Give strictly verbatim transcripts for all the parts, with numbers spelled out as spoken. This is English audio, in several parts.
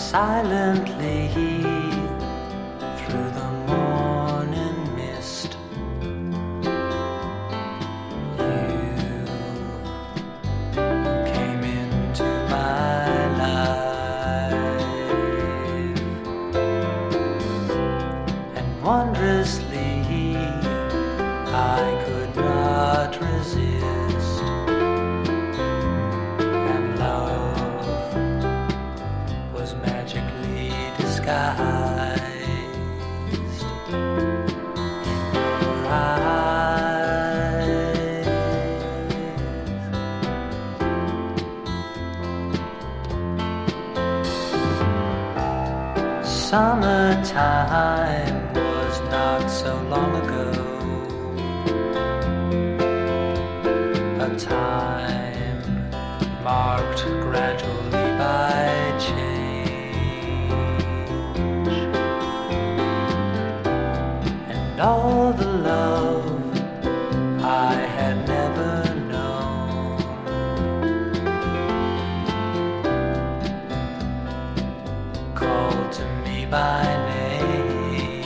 silently through the morning mist. You came into my life, and wondrously I could not resist, and love was magically disguised in your eyes. Summertime was not so long ago, a time marked gradually by change, and all the love I had never known called to me by name,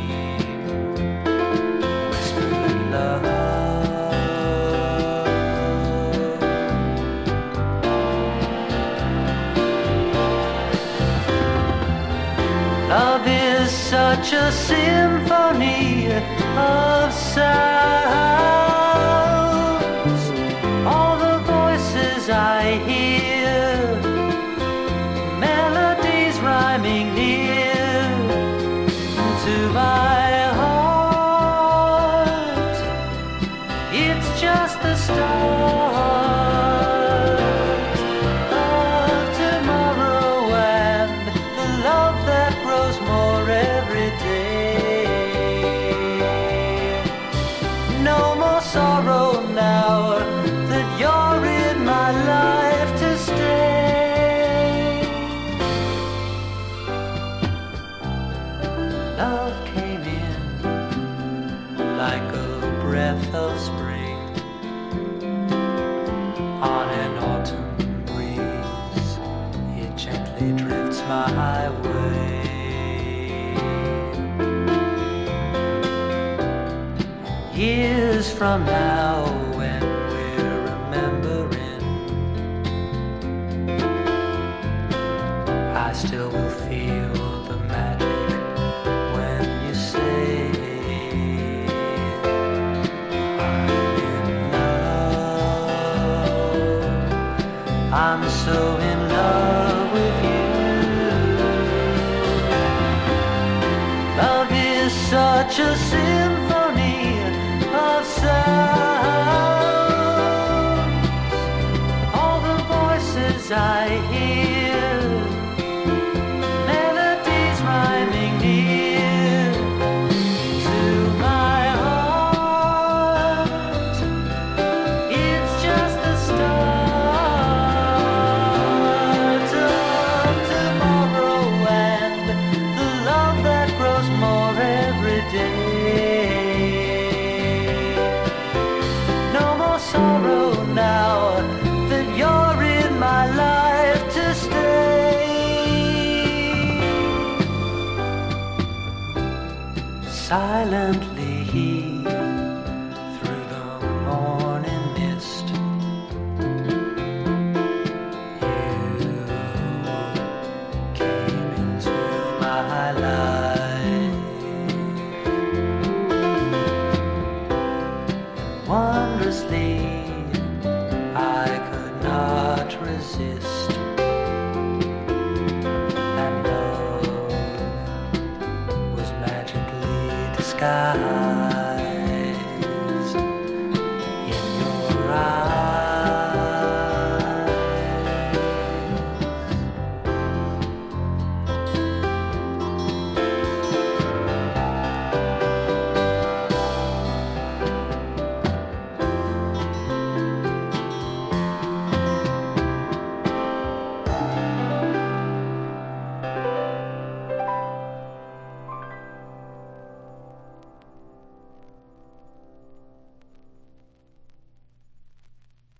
whispered love. Love is such a symphony of sounds. All the voices I hear, melodies rhyming near to my heart. It's just the start of tomorrow and the love that grows more every day. No more sorrow now that you're in my life to stay. Love came in like a breath of spring on an autumn breeze. It gently drifts my way. Years from now, when we're remembering, I still will feel the magic when you say I'm in love. I'm so in love with you. Love is such a symphony of sounds. All the voices I hear, melodies rhyming near to my heart. It's just the start of tomorrow and the love that grows more every day. No more sorrow now that you're in my life to stay. Silently through the morning mist, you came into my life, and wondrously I could not resist, and love was magically disguised.